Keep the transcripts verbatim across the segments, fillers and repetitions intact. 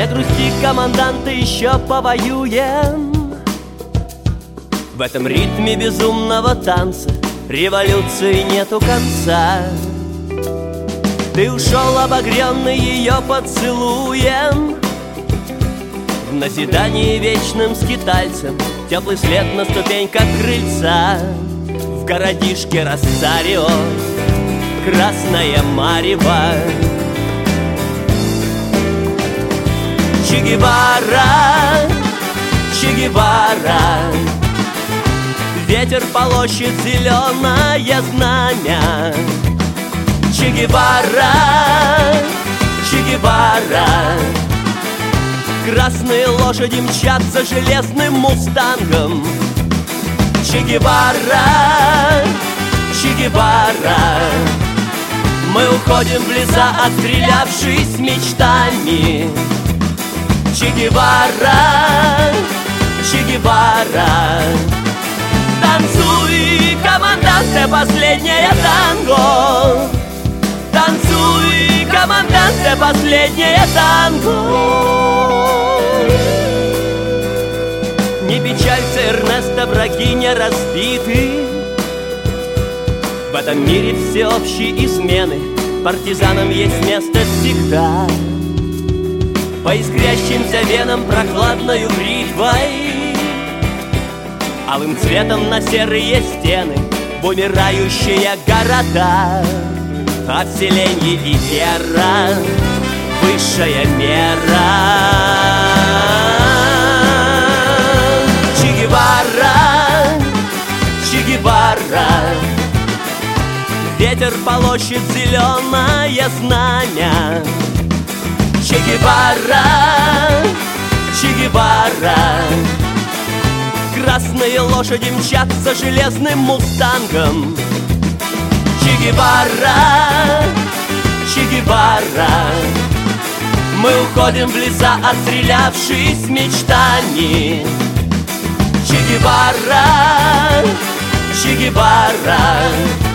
Не грусти, команданты, еще повоюем. В этом ритме безумного танца революции нету конца. Ты ушел, обогренный ее поцелуем, в назидании вечным скитальцем теплый след на ступеньках крыльца. В городишке Росарио красная марево. Че Гевара, Че Гевара, ветер полощет зеленое знамя. Че Гевара, Че Гевара, красные лошади мчат за железным мустангом. Че Гевара, Че Гевара, мы уходим в леса, отстрелявшись мечтами. Че Гевара, Че Гевара, танцуй, команданте, последнее танго. Танцуй, команданте, последнее танго. Не печалься, Эрнесто, враги не разбиты. В этом мире всеобщей измены партизанам есть место всегда. По искрящимся венам прохладною бритвой, алым цветом на серые стены в умирающие города. А вселенье и вера — высшая мера. Че Гевара, Че Гевара, ветер полощет зеленое знамя. Че Гевара, Че Гевара, красные лошади мчат за железным мустангом. Че Гевара, Че Гевара, мы уходим в леса, отстрелявшись мечтами. Че Гевара, Че Гевара,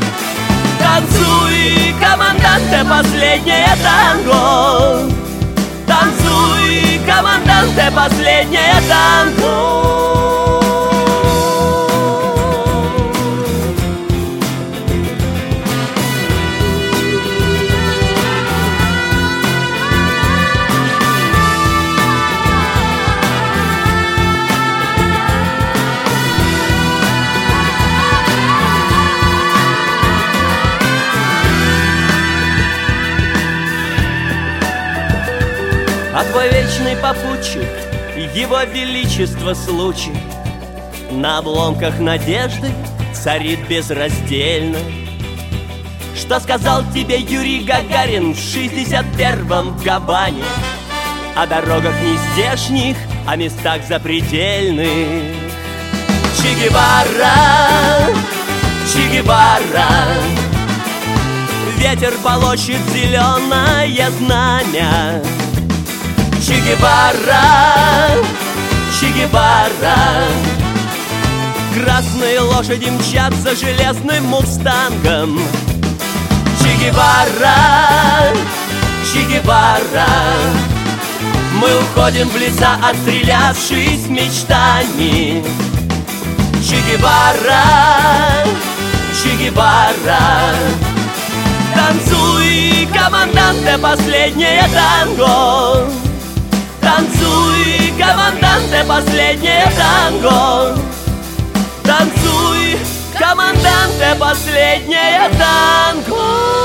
танцуй, команданте, последнее танго. Танцуй, команданте, последнее танго. А твой вечный попутчик, его величество случай, на обломках надежды царит безраздельно. Что сказал тебе Юрий Гагарин в шестьдесят первом в Гаване о дорогах не здешних, о местах запредельных? Че Гевара, Че Гевара, ветер полощет зеленое знамя. Че Гевара, Че Гевара, красные лошади мчат за железным мустангом. Че Гевара, Че Гевара, мы уходим в леса, отстрелявшись мечтами. Че Гевара, Че Гевара, танцуй, команданте, последнее танго. Танцуй, команданте, последнее танго. Танцуй, команданте, последнее танго.